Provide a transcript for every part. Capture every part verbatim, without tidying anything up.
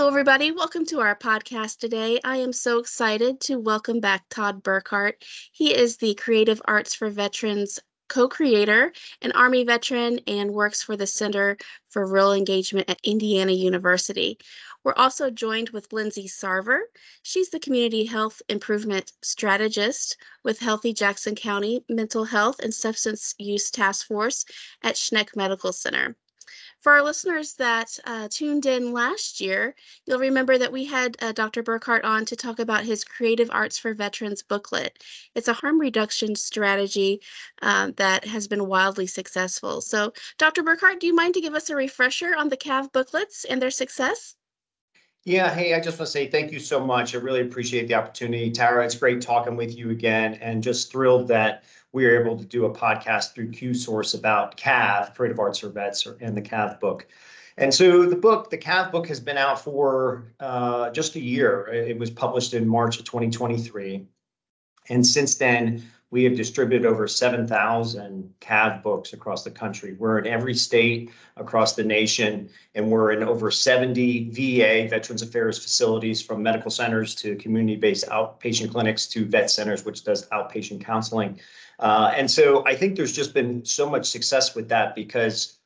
Hello, everybody. Welcome to our podcast today. I am so excited to welcome back Todd Burkhart. He is the Creative Arts for Veterans co-creator, an Army veteran, and works for the Center for Rural Engagement at Indiana University. We're also joined with Lindsay Sarver. She's the Community Health Improvement Strategist with Healthy Jackson County Mental Health and Substance Use Task Force at Schneck Medical Center. For our listeners that uh, tuned in last year, you'll remember that we had uh, Doctor Burkhart on to talk about his Creative Arts for Veterans booklet. It's a harm reduction strategy um, that has been wildly successful. So, Doctor Burkhart, do you mind to give us a refresher on the C A V booklets and their success? Yeah, hey, I just want to say thank you so much. I really appreciate the opportunity. Tara, it's great talking with you again, and just thrilled that we were able to do a podcast through Q-Source about C A V, Creative Arts for Vets, and the C A V book. And so the book, the C A V book has been out for uh, just a year. It was published in March of twenty twenty-three. And since then, we have distributed over seven thousand C A V books across the country. We're in every state across the nation, and we're in over seventy V A, Veterans Affairs facilities, from medical centers to community-based outpatient clinics to vet centers, which does outpatient counseling. Uh, and so I think there's just been so much success with that because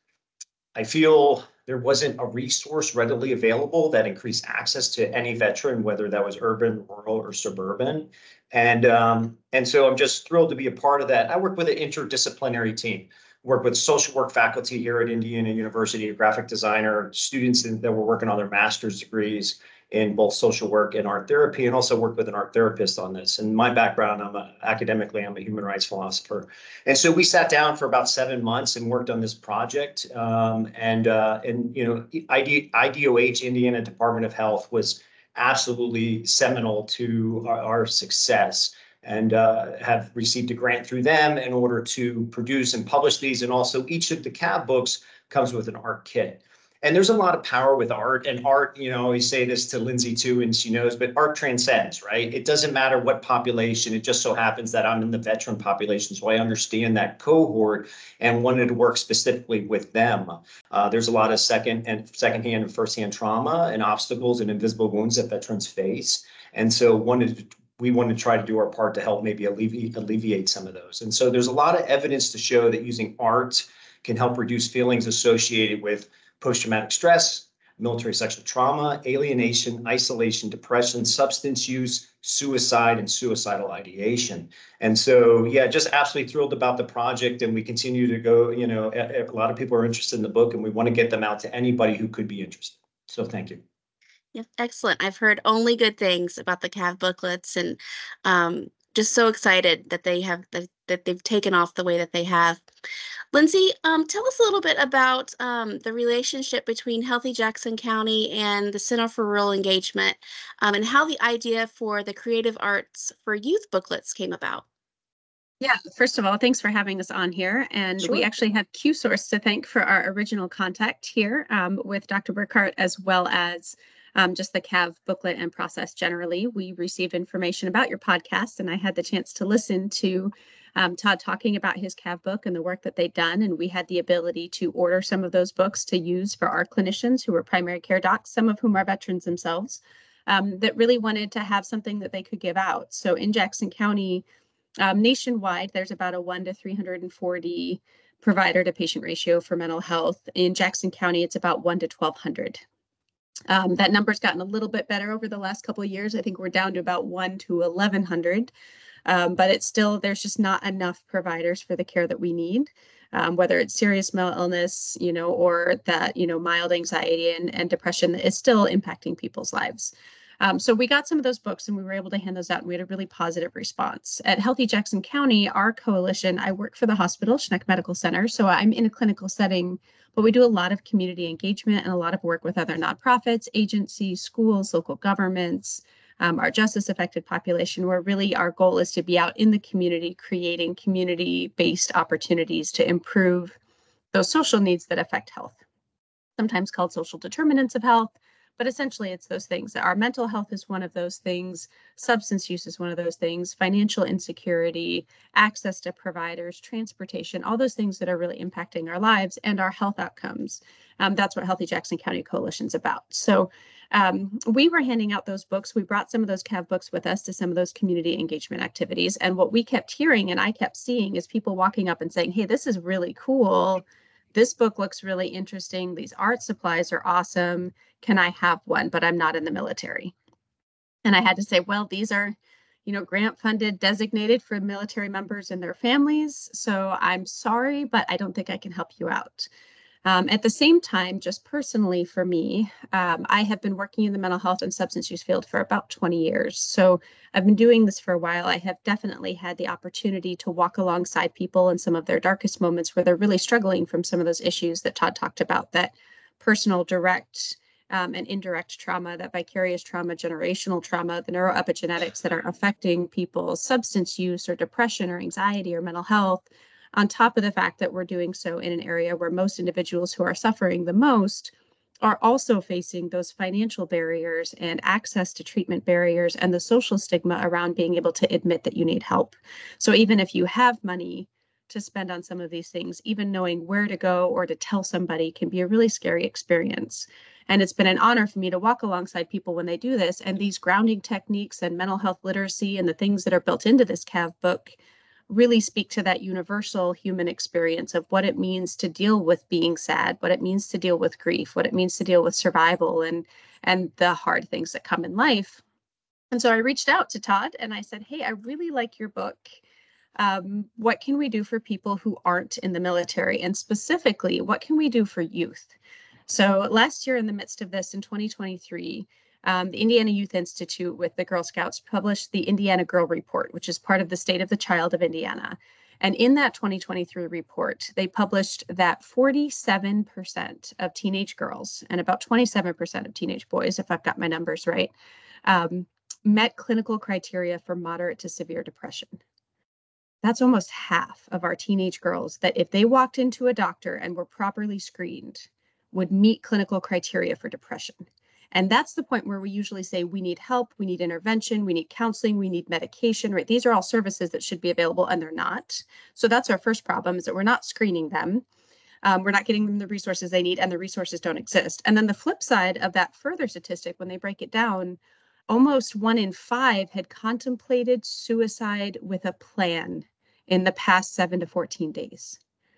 I feel there wasn't a resource readily available that increased access to any veteran, whether that was urban, rural, or suburban. And um, and so I'm just thrilled to be a part of that. I work with an interdisciplinary team. Work with social work faculty here at Indiana University, a graphic designer, students in, that were working on their master's degrees in both social work and art therapy, and also work with an art therapist on this. And my background, I'm a, academically, I'm a human rights philosopher. And so we sat down for about seven months and worked on this project. Um, and, uh, and, you know, I D, I D O H, Indiana Department of Health, was absolutely seminal to our, our success, and uh, have received a grant through them in order to produce and publish these. And also each of the C A V books comes with an art kit. And there's a lot of power with art, and art, you know, I always say this to Lindsay too, and she knows, but art transcends, right? It doesn't matter what population. It just so happens that I'm in the veteran population, so I understand that cohort and wanted to work specifically with them. Uh, there's a lot of second and secondhand and firsthand trauma and obstacles and invisible wounds that veterans face. And so wanted to we want to try to do our part to help maybe alleviate, alleviate some of those. And so there's a lot of evidence to show that using art can help reduce feelings associated with post-traumatic stress, military sexual trauma, alienation, isolation, depression, substance use, suicide, and suicidal ideation. And so, yeah, just absolutely thrilled about the project. And we continue to go, you know, a, a lot of people are interested in the book, and we want to get them out to anybody who could be interested. So thank you. Yeah, excellent. I've heard only good things about the C A V booklets, and um, just so excited that they have that, that they've taken off the way that they have. Lindsay, um, tell us a little bit about um, the relationship between Healthy Jackson County and the Center for Rural Engagement, um, and how the idea for the Creative Arts for Youth booklets came about. Yeah, first of all, thanks for having us on here. And Sure. We actually have Q-Source to thank for our original contact here um, with Doctor Burkhart, as well as um, just the C A V booklet and process generally. We received information about your podcast, and I had the chance to listen to um, Todd talking about his C A V book and the work that they've done. And we had the ability to order some of those books to use for our clinicians who are primary care docs, some of whom are veterans themselves, um, that really wanted to have something that they could give out. So in Jackson County, Um, nationwide, there's about a one to three hundred forty provider to patient ratio for mental health. In Jackson County, it's about one to twelve hundred. Um, that number's gotten a little bit better over the last couple of years. I think we're down to about one to eleven hundred, um, but it's still, there's just not enough providers for the care that we need. Um, whether it's serious mental illness, you know, or that, you know, mild anxiety and, and depression that is still impacting people's lives. Um, so we got some of those books and we were able to hand those out, and we had a really positive response. At Healthy Jackson County, our coalition, I work for the hospital, Schneck Medical Center, so I'm in a clinical setting, but we do a lot of community engagement and a lot of work with other nonprofits, agencies, schools, local governments, um, our justice affected population, where really our goal is to be out in the community, creating community-based opportunities to improve those social needs that affect health, sometimes called social determinants of health. But essentially, it's those things. Our mental health is one of those things. Substance use is one of those things. Financial insecurity, access to providers, transportation, all those things that are really impacting our lives and our health outcomes. Um, that's what Healthy Jackson County Coalition is about. So um, we were handing out those books. We brought some of those C A V books with us to some of those community engagement activities. And what we kept hearing and I kept seeing is people walking up and saying, hey, this is really cool. This book looks really interesting. These art supplies are awesome. Can I have one? But I'm not in the military. And I had to say, well, these are, you know, grant funded, designated for military members and their families. So I'm sorry, but I don't think I can help you out. Um, at the same time, just personally for me, um, I have been working in the mental health and substance use field for about twenty years. So I've been doing this for a while. I have definitely had the opportunity to walk alongside people in some of their darkest moments where they're really struggling from some of those issues that Todd talked about, that personal, direct, um, and indirect trauma, that vicarious trauma, generational trauma, the neuroepigenetics that are affecting people's substance use or depression or anxiety or mental health, on top of the fact that we're doing so in an area where most individuals who are suffering the most are also facing those financial barriers and access to treatment barriers and the social stigma around being able to admit that you need help. So even if you have money to spend on some of these things, even knowing where to go or to tell somebody can be a really scary experience. And it's been an honor for me to walk alongside people when they do this. And these grounding techniques and mental health literacy and the things that are built into this C A V book really speak to that universal human experience of what it means to deal with being sad, what it means to deal with grief, what it means to deal with survival and, and the hard things that come in life. And so I reached out to Todd and I said, hey, I really like your book. Um, what can we do for people who aren't in the military? And specifically, what can we do for youth? So last year in the midst of this in twenty twenty-three, Um, the Indiana Youth Institute with the Girl Scouts published the Indiana Girl Report, which is part of the State of the Child of Indiana. And in that twenty twenty-three report, they published that forty-seven percent of teenage girls and about twenty-seven percent of teenage boys, if I've got my numbers right, um, met clinical criteria for moderate to severe depression. That's almost half of our teenage girls that if they walked into a doctor and were properly screened would meet clinical criteria for depression. And that's the point where we usually say we need help, we need intervention, we need counseling, we need medication, right? These are all services that should be available and they're not. So that's our first problem, is that we're not screening them. Um, we're not getting them the resources they need and the resources don't exist. And then the flip side of that further statistic, when they break it down, almost one in five had contemplated suicide with a plan in the past seven to fourteen days.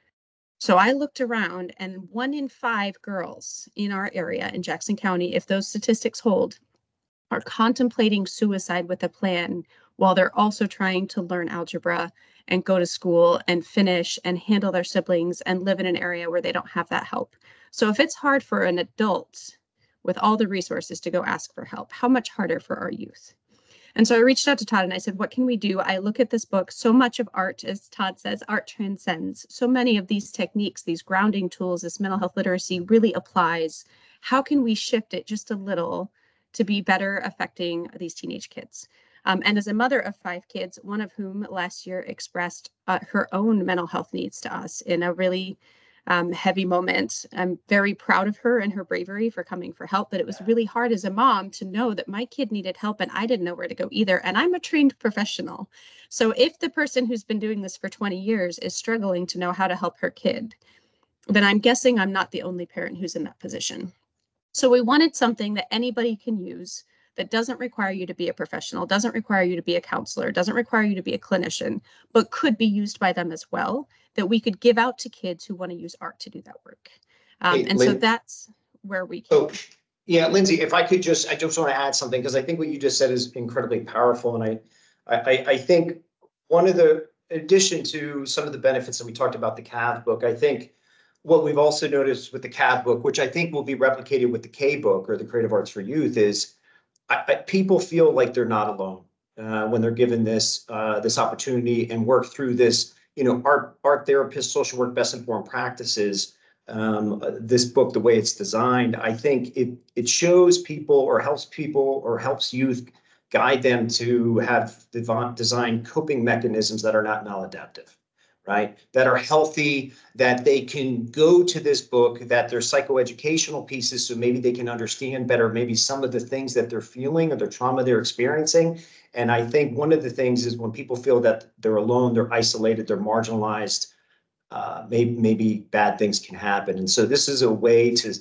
So I looked around and one in five girls in our area in Jackson County, if those statistics hold, are contemplating suicide with a plan while they're also trying to learn algebra and go to school and finish and handle their siblings and live in an area where they don't have that help. So if it's hard for an adult with all the resources to go ask for help, how much harder for our youth? And so I reached out to Todd and I said, what can we do? I look at this book, so much of art, as Todd says, art transcends. So many of these techniques, these grounding tools, this mental health literacy really applies. How can we shift it just a little to be better affecting these teenage kids? Um, and as a mother of five kids, one of whom last year expressed uh, her own mental health needs to us in a really Um, heavy moment. I'm very proud of her and her bravery for coming for help, but it was really hard as a mom to know that my kid needed help and I didn't know where to go either. And I'm a trained professional. So if the person who's been doing this for twenty years is struggling to know how to help her kid, then I'm guessing I'm not the only parent who's in that position. So we wanted something that anybody can use that doesn't require you to be a professional, doesn't require you to be a counselor, doesn't require you to be a clinician, but could be used by them as well, that we could give out to kids who want to use art to do that work. Um, Hey, and so Lynn- that's where we So, came. yeah, Lindsay, if I could just, I just want to add something, because I think what you just said is incredibly powerful. And I, I, I think one of the, in addition to some of the benefits that we talked about the C A V book, I think what we've also noticed with the C A V book, which I think will be replicated with the K book or the Creative Arts for Youth, is I, I, people feel like they're not alone uh, when they're given this uh, this opportunity and work through this, you know, art art therapist, social work, best informed practices. Um, uh, this book, the way it's designed, I think it it shows people or helps people or helps youth guide them to have design coping mechanisms that are not maladaptive, right? That are healthy, that they can go to this book, that they're psychoeducational pieces, so maybe they can understand better maybe some of the things that they're feeling or the trauma they're experiencing. And I think one of the things is when people feel that they're alone, they're isolated, they're marginalized, uh, maybe, maybe bad things can happen. And so this is a way to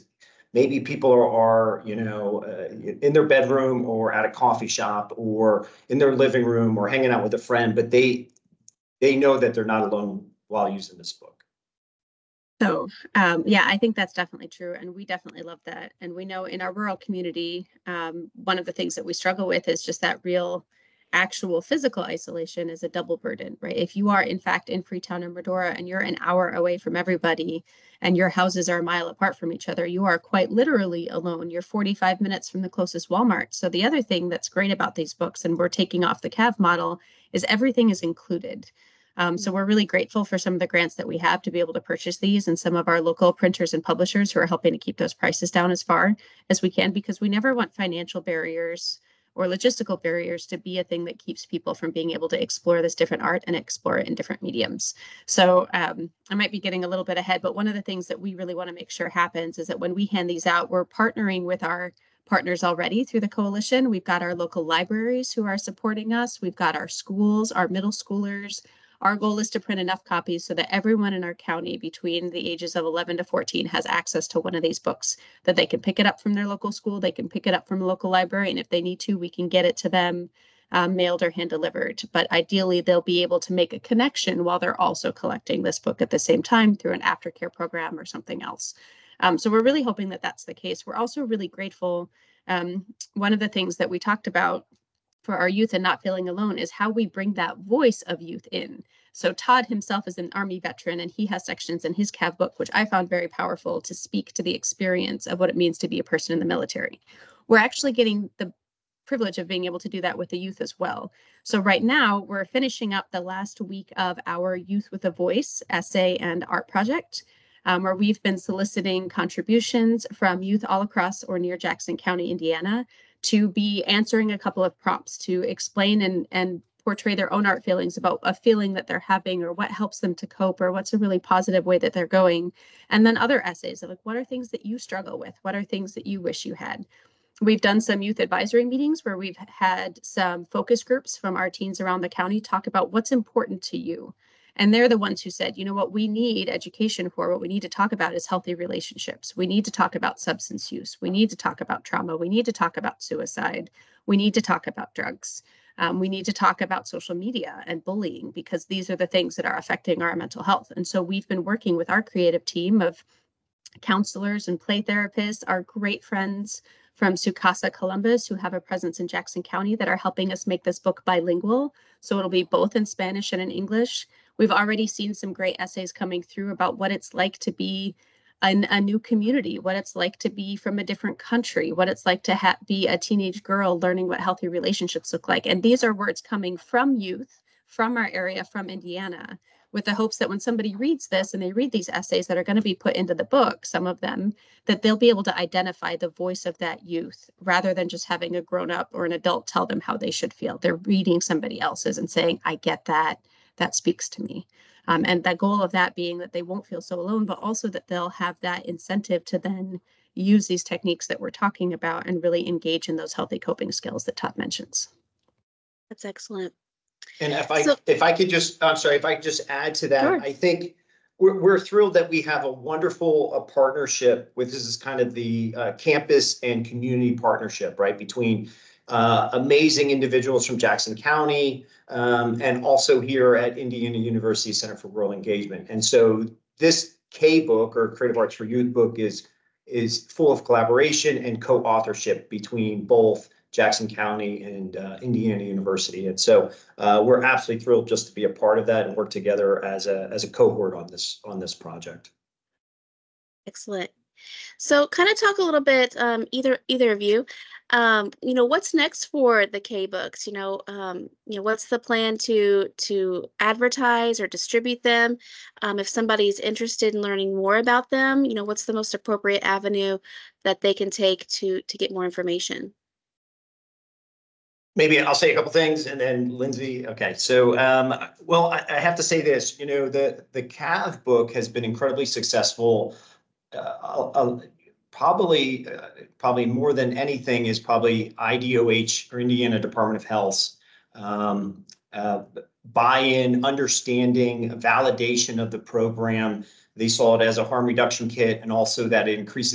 maybe people are, are you know, uh, in their bedroom or at a coffee shop or in their living room or hanging out with a friend, but they they know that they're not alone while using this book. So, um, yeah, I think that's definitely true. And we definitely love that. And we know in our rural community, um, one of the things that we struggle with is just that real, actual physical isolation is a double burden, right? If you are, in fact, in Freetown or Medora and you're an hour away from everybody and your houses are a mile apart from each other, you are quite literally alone. You're forty-five minutes from the closest Walmart. So, the other thing that's great about these books, and we're taking off the C A V model, is everything is included. Um, so we're really grateful for some of the grants that we have to be able to purchase these, and some of our local printers and publishers who are helping to keep those prices down as far as we can, because we never want financial barriers or logistical barriers to be a thing that keeps people from being able to explore this different art and explore it in different mediums. So um, I might be getting a little bit ahead, but one of the things that we really want to make sure happens is that when we hand these out, we're partnering with our partners already through the coalition. We've got our local libraries who are supporting us. We've got our schools, our middle schoolers. Our goal is to print enough copies so that everyone in our county between the ages of eleven to fourteen has access to one of these books, that they can pick it up from their local school, they can pick it up from a local library, and if they need to, we can get it to them um, mailed or hand delivered. But ideally, they'll be able to make a connection while they're also collecting this book at the same time through an aftercare program or something else. Um, so we're really hoping that that's the case. We're also really grateful. Um, one of the things that we talked about for our youth and not feeling alone is how we bring that voice of youth in. So Todd himself is an Army veteran, and he has sections in his C A V book, which I found very powerful to speak to the experience of what it means to be a person in the military. We're actually getting the privilege of being able to do that with the youth as well. So right now we're finishing up the last week of our Youth with a Voice essay and art project, um, where we've been soliciting contributions from youth all across or near Jackson County, Indiana, to be answering a couple of prompts to explain and, and portray their own art feelings about a feeling that they're having, or what helps them to cope, or what's a really positive way that they're going. And then other essays of like, what are things that you struggle with? What are things that you wish you had? We've done some youth advisory meetings where we've had some focus groups from our teens around the county talk about what's important to you. And they're the ones who said, you know, what we need education for, what we need to talk about is healthy relationships. We need to talk about substance use. We need to talk about trauma. We need to talk about suicide. We need to talk about drugs. Um, we need to talk about social media and bullying, because these are the things that are affecting our mental health. And so we've been working with our creative team of counselors and play therapists, our great friends from Sukasa Columbus, who have a presence in Jackson County, that are helping us make this book bilingual. So it'll be both in Spanish and in English. We've already seen some great essays coming through about what it's like to be a, a new community, what it's like to be from a different country, what it's like to ha- be a teenage girl learning what healthy relationships look like. And these are words coming from youth, from our area, from Indiana, with the hopes that when somebody reads this and they read these essays that are going to be put into the book, some of them, that they'll be able to identify the voice of that youth rather than just having a grown-up or an adult tell them how they should feel. They're reading somebody else's and saying, I get that. That speaks to me. Um, and the goal of that being that they won't feel so alone, but also that they'll have that incentive to then use these techniques that we're talking about and really engage in those healthy coping skills that Todd mentions. That's excellent. And if I So- if I could just, I'm sorry, if I could just add to that, Sure. I think we're we're thrilled that we have a wonderful uh, partnership with, this is kind of the uh, campus and community partnership, right, between uh, amazing individuals from Jackson County um, and also here at Indiana University Center for Rural Engagement. And so this K book, or Creative Arts for Youth book, is is full of collaboration and co-authorship between both Jackson County and uh, Indiana University. And so uh, we're absolutely thrilled just to be a part of that and work together as a as a cohort on this on this project. Excellent. So kind of talk a little bit, um, either either of you, um, you know, what's next for the K books? You know, um, you know, what's the plan to to advertise or distribute them? Um, if somebody's interested in learning more about them, you know, what's the most appropriate avenue that they can take to to get more information? Maybe I'll say a couple things and then Lindsay. Okay, so um, well, I, I have to say this. You know, the the C A V book has been incredibly successful. Uh, I'll, I'll, probably uh, probably more than anything is probably I D O H, or Indiana Department of Health, um, uh, buy-in, understanding, validation of the program. They saw it as a harm reduction kit, and also that it increases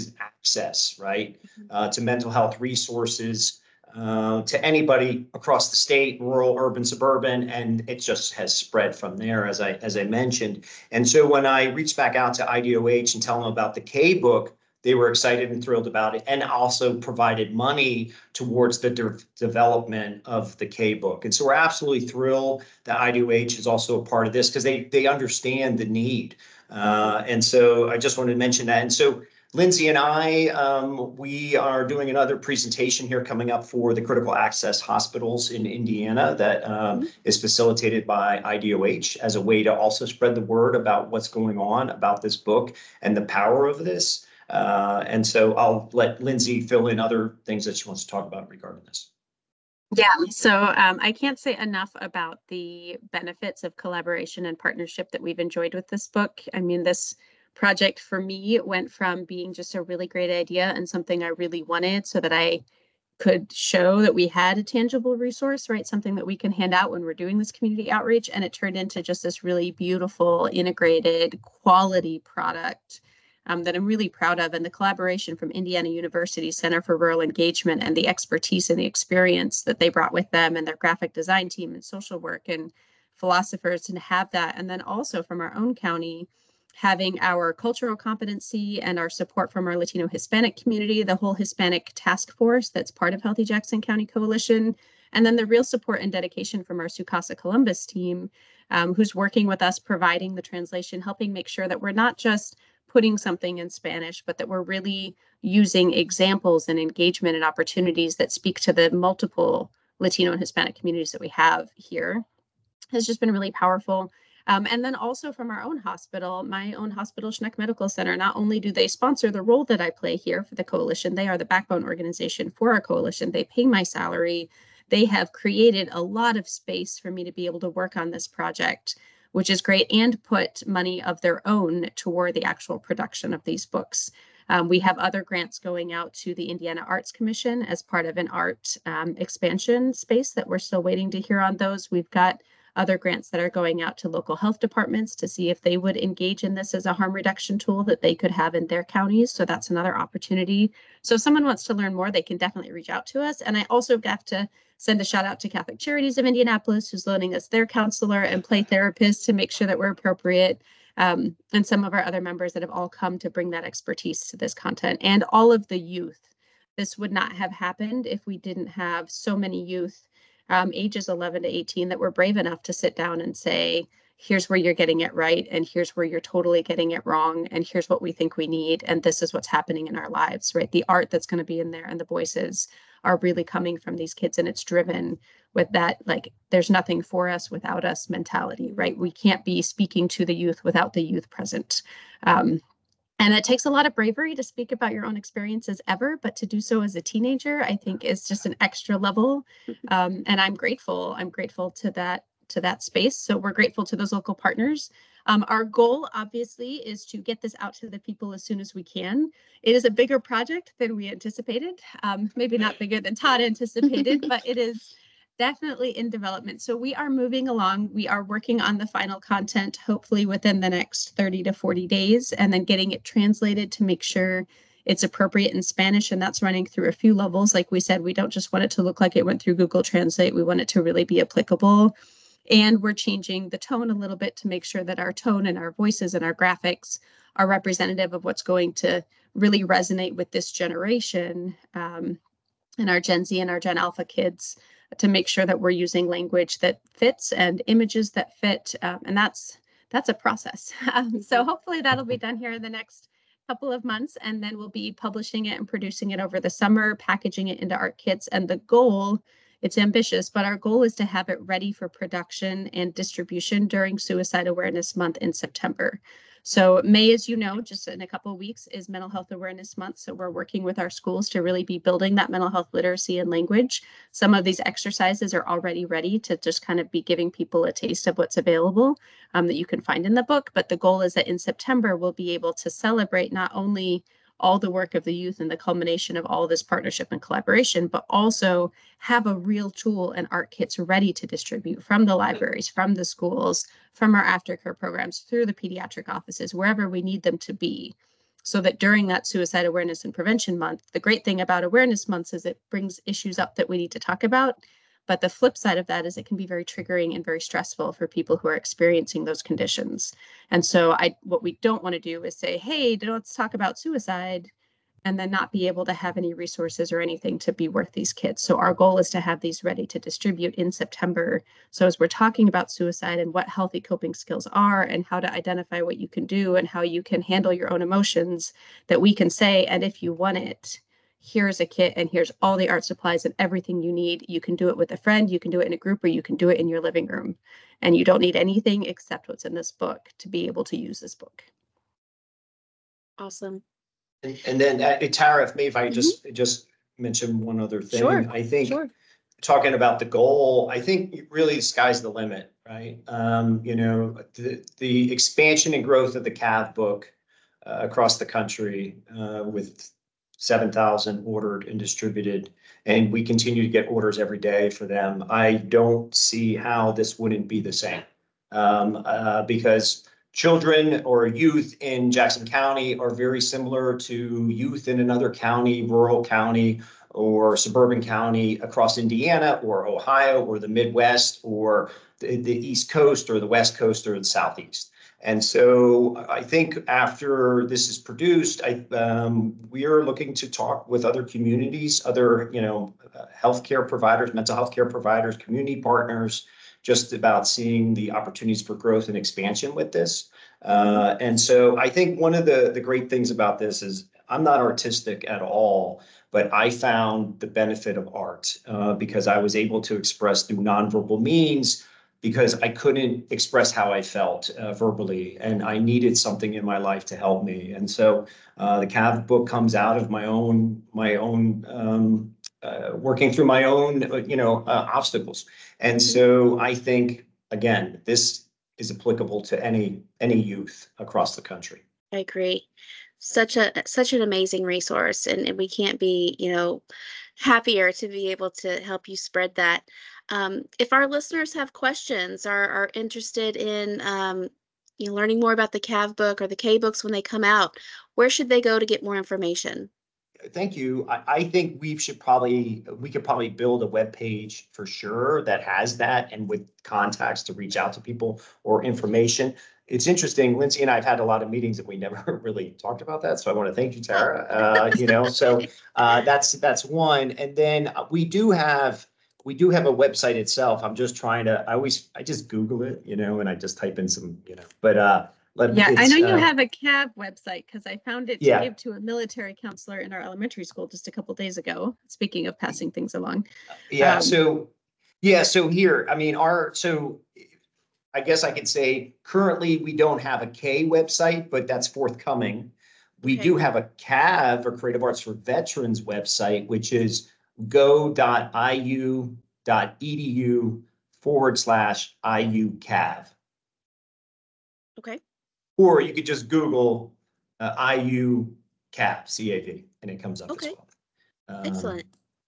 access, right, uh, to mental health resources, uh, to anybody across the state, rural, urban, suburban, and it just has spread from there, as I as I mentioned. And so when I reached back out to I D O H and tell them about the K book, they were excited and thrilled about it, and also provided money towards the de- development of the K book. And so we're absolutely thrilled that I D O H is also a part of this, because they they understand the need. Uh, and so I just wanted to mention that. And so Lindsay and I, um, we are doing another presentation here coming up for the critical access hospitals in Indiana that um, mm-hmm. is facilitated by I D O H as a way to also spread the word about what's going on about this book and the power of this. Uh, and so I'll let Lindsay fill in other things that she wants to talk about regarding this. Yeah, so um, I can't say enough about the benefits of collaboration and partnership that we've enjoyed with this book. I mean, this project for me went from being just a really great idea and something I really wanted so that I could show that we had a tangible resource, right? Something that we can hand out when we're doing this community outreach. And it turned into just this really beautiful, integrated, quality product um, that I'm really proud of. And the collaboration from Indiana University Center for Rural Engagement and the expertise and the experience that they brought with them and their graphic design team and social work and philosophers, and to have that. And then also from our own county, having our cultural competency and our support from our Latino Hispanic community, the whole Hispanic task force that's part of Healthy Jackson County Coalition, and then the real support and dedication from our Sukasa Columbus team, um, who's working with us, providing the translation, helping make sure that we're not just putting something in Spanish, but that we're really using examples and engagement and opportunities that speak to the multiple Latino and Hispanic communities that we have here. Has just been really powerful. Um, and then also from our own hospital, my own hospital, Schneck Medical Center, not only do they sponsor the role that I play here for the coalition, they are the backbone organization for our coalition. They pay my salary. They have created a lot of space for me to be able to work on this project, which is great, and put money of their own toward the actual production of these books. Um, we have other grants going out to the Indiana Arts Commission as part of an art um, expansion space that we're still waiting to hear on those. We've got other grants that are going out to local health departments to see if they would engage in this as a harm reduction tool that they could have in their counties. So that's another opportunity. So if someone wants to learn more, they can definitely reach out to us. And I also have to send a shout out to Catholic Charities of Indianapolis, who's loaning us their counselor and play therapist to make sure that we're appropriate. Um, and some of our other members that have all come to bring that expertise to this content, and all of the youth. This would not have happened if we didn't have so many youth Um, ages eleven to eighteen that were brave enough to sit down and say, here's where you're getting it right, and here's where you're totally getting it wrong, and here's what we think we need, and this is what's happening in our lives, right? The art that's going to be in there and the voices are really coming from these kids, and it's driven with that, like, there's nothing for us without us mentality, right? We can't be speaking to the youth without the youth present. Um, And it takes a lot of bravery to speak about your own experiences ever, but to do so as a teenager, I think, is just an extra level. Um, and I'm grateful. I'm grateful to that to that space. So we're grateful to those local partners. Um, our goal, obviously, is to get this out to the people as soon as we can. It is a bigger project than we anticipated. Um, maybe not bigger than Todd anticipated, but it is definitely in development. So we are moving along. We are working on the final content, hopefully within the next thirty to forty days, and then getting it translated to make sure it's appropriate in Spanish. And that's running through a few levels. Like we said, we don't just want it to look like it went through Google Translate. We want it to really be applicable. And we're changing the tone a little bit to make sure that our tone and our voices and our graphics are representative of what's going to really resonate with this generation, um, and our Gen Z and our Gen Alpha kids, to make sure that we're using language that fits and images that fit. Um, and that's that's a process. Um, so hopefully that'll be done here in the next couple of months, and then we'll be publishing it and producing it over the summer, packaging it into art kits. And the goal, it's ambitious, but our goal is to have it ready for production and distribution during Suicide Awareness Month in September. So May, as you know, just in a couple of weeks, is Mental Health Awareness Month. So we're working with our schools to really be building that mental health literacy and language. Some of these exercises are already ready to just kind of be giving people a taste of what's available um, that you can find in the book. But the goal is that in September, we'll be able to celebrate not only all the work of the youth and the culmination of all this partnership and collaboration, but also have a real tool and art kits ready to distribute from the libraries, from the schools, from our aftercare programs, through the pediatric offices, wherever we need them to be, so that during that Suicide Awareness and Prevention Month, the great thing about Awareness Months is it brings issues up that we need to talk about. But the flip side of that is it can be very triggering and very stressful for people who are experiencing those conditions. And so I, what we don't want to do is say, hey, let's talk about suicide, and then not be able to have any resources or anything to be worth these kids. So our goal is to have these ready to distribute in September. So as we're talking about suicide and what healthy coping skills are and how to identify what you can do and how you can handle your own emotions, that we can say, and if you want it, here's a kit and here's all the art supplies and everything you need. You can do it with a friend, you can do it in a group, or you can do it in your living room. And you don't need anything except what's in this book to be able to use this book. Awesome. And, and then uh, Tara, if maybe if I just mm-hmm. just mention one other thing, sure. I think sure. talking about the goal, I think really the sky's the limit, right? Um, you know, the, the expansion and growth of the C A V book uh, across the country uh, with seven thousand ordered and distributed, and we continue to get orders every day for them. I don't see how this wouldn't be the same um, uh, because children or youth in Jackson County are very similar to youth in another county, rural county, or suburban county across Indiana or Ohio or the Midwest or the, the East Coast or the West Coast or the Southeast. And so I think after this is produced, I, um, we are looking to talk with other communities, other, you know, uh, healthcare providers, mental health care providers, community partners, just about seeing the opportunities for growth and expansion with this. Uh, and so I think one of the, the great things about this is I'm not artistic at all, but I found the benefit of art uh, because I was able to express through nonverbal means because I couldn't express how I felt uh, verbally, and I needed something in my life to help me. And so uh, the C A V book comes out of my own, my own um, uh, working through my own, uh, you know, uh, obstacles. And so I think, again, this is applicable to any any youth across the country. I agree. Such a such an amazing resource, and, and we can't be, you know, happier to be able to help you spread that. Um, if our listeners have questions, are are interested in um, you know, learning more about the C A V book or the K books when they come out, where should they go to get more information? Thank you. I, I think we should probably we could probably build a web page for sure that has that and with contacts to reach out to people or information. It's interesting. Lindsay and I have had a lot of meetings and we never really talked about that. So I want to thank you, Tara. Uh, you know, so uh, that's that's one. And then we do have we do have a website itself. I'm just trying to. I always I just Google it, you know, and I just type in some, you know. But uh, yeah, I know you uh, have a C A V website because I found it to yeah. give to a military counselor in our elementary school just a couple of days ago. Speaking of passing things along. Yeah. Um, so yeah. So here, I mean, our so. I guess I could say currently we don't have a K website, but that's forthcoming. We Okay. do have a C A V, or Creative Arts for Veterans website, which is go.iu.edu forward slash IUCAV. Okay. Or you could just Google uh, IUCAV, C A V, and it comes up Okay. as well. Um, Excellent.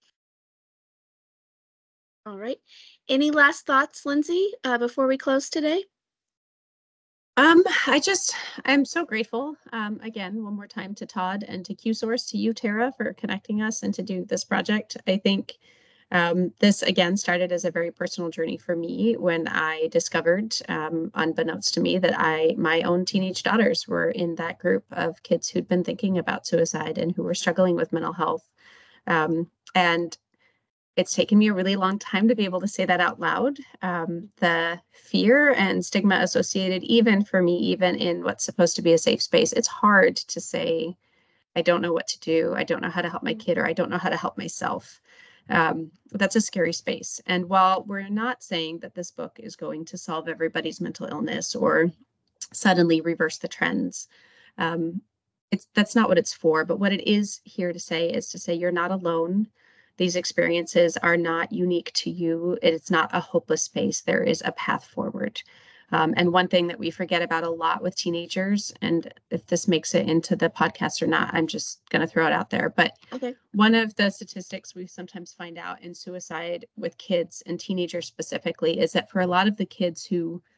All right. Any last thoughts, Lindsay, uh, before we close today? Um, I just, I'm so grateful, um, again, one more time to Todd and to QSource, to you, Tara, for connecting us and to do this project. I think um, this, again, started as a very personal journey for me when I discovered, um, unbeknownst to me, that I, my own teenage daughters were in that group of kids who'd been thinking about suicide and who were struggling with mental health. Um, and It's taken me a really long time to be able to say that out loud. Um, the fear and stigma associated, even for me, even in what's supposed to be a safe space, it's hard to say, I don't know what to do. I don't know how to help my kid, or I don't know how to help myself. Um, that's a scary space. And while we're not saying that this book is going to solve everybody's mental illness or suddenly reverse the trends, um, it's that's not what it's for. But what it is here to say is to say you're not alone. These experiences are not unique to you. It's not a hopeless space. There is a path forward. Um, and one thing that we forget about a lot with teenagers, and if this makes it into the podcast or not, I'm just going to throw it out there. But Okay. One of the statistics we sometimes find out in suicide with kids and teenagers specifically is that for a lot of the kids who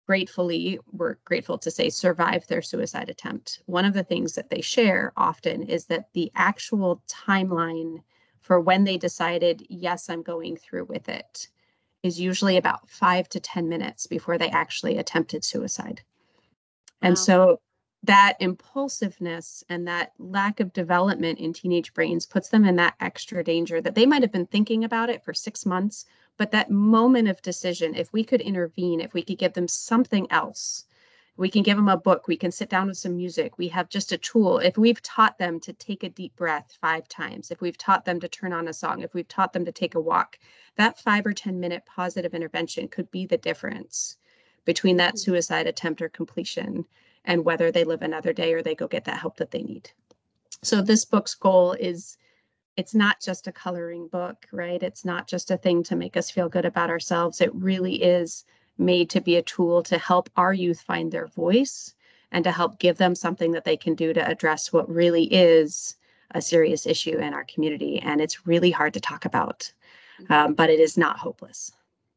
gratefully, we're grateful to say, survived their suicide attempt. One of the things that they share often is that the actual timeline for when they decided, yes, I'm going through with it, is usually about five to ten minutes before they actually attempted suicide. And Wow. so that impulsiveness and that lack of development in teenage brains puts them in that extra danger that they might have been thinking about it for six months. But that moment of decision, if we could intervene, if we could give them something else, we can give them a book, we can sit down with some music, we have just a tool. If we've taught them to take a deep breath five times, if we've taught them to turn on a song, if we've taught them to take a walk, that five or ten minute positive intervention could be the difference between that suicide attempt or completion and whether they live another day or they go get that help that they need. So this book's goal is, it's not just a coloring book, right? It's not just a thing to make us feel good about ourselves. It really is made to be a tool to help our youth find their voice and to help give them something that they can do to address what really is a serious issue in our community. And it's really hard to talk about, um, but it is not hopeless.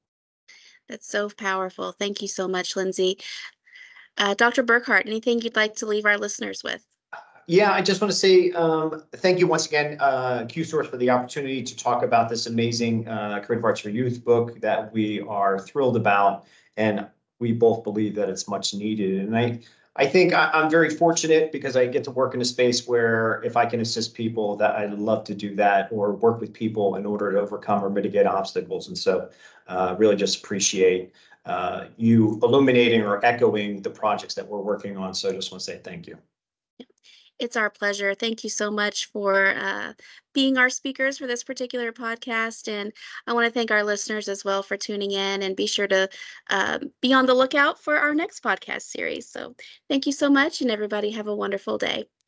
That's so powerful. Thank you so much, Lindsay. Uh, Doctor Burkhart, anything you'd like to leave our listeners with? Yeah, I just want to say um, thank you once again, uh, Q Source, for the opportunity to talk about this amazing uh, Creative Arts for Youth book that we are thrilled about, and we both believe that it's much needed. And I, I think I, I'm very fortunate because I get to work in a space where if I can assist people, that I'd love to do that, or work with people in order to overcome or mitigate obstacles. And so uh, really just appreciate uh, you illuminating or echoing the projects that we're working on. So I just want to say thank you. It's our pleasure. Thank you so much for uh, being our speakers for this particular podcast. And I want to thank our listeners as well for tuning in, and be sure to uh, be on the lookout for our next podcast series. So thank you so much, and everybody have a wonderful day.